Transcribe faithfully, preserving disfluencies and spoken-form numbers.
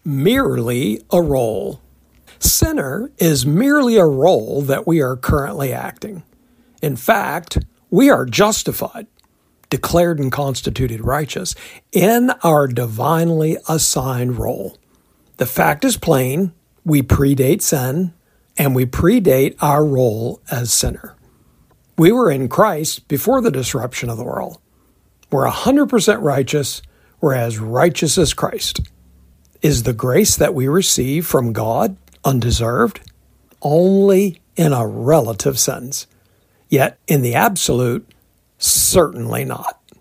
merely a role. Sinner is merely a role that we are currently acting. In fact, we are justified, declared and constituted righteous in our divinely assigned role. The fact is plain, we predate sin, and we predate our role as sinner. We were in Christ before the disruption of the world. We're one hundred percent righteous. We're as righteous as Christ. Is the grace that we receive from God undeserved? Only in a relative sense. Yet in the absolute, certainly not.